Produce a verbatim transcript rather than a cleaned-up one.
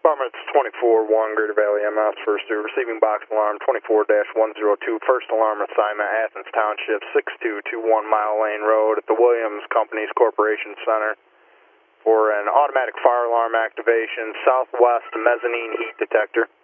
Bomber, it's twenty-four one, Greater Valley M S, first due, receiving box alarm twenty-four dash one oh two, first alarm assignment, Athens Township, six two two one Mile Lane Road at the Williams Companies Corporation Center for an automatic fire alarm activation, southwest mezzanine heat detector.